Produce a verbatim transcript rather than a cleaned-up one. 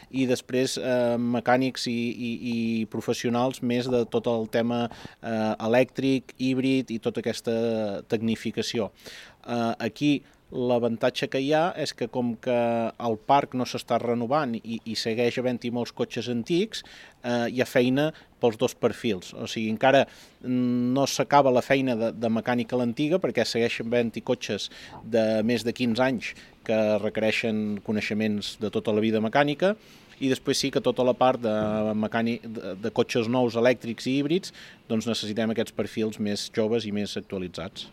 i després eh, mecànics i, i, i professionals més de tot el tema eh, elèctric, híbrid i tota aquesta tecnificació. Eh, aquí l'avantatge que hi ha és que com que el parc no s'està renovant i, i segueix havent-hi molts cotxes antics, eh, hi ha feina pels dos perfils. O sigui, encara no s'acaba la feina de, de mecànica a l'antiga perquè segueixen havent-hi cotxes de més de quinze anys que requereixen coneixements de tota la vida mecànica, i després sí que tota la part de, mecànic, de, de cotxes nous elèctrics i híbrids doncs necessitem aquests perfils més joves i més actualitzats.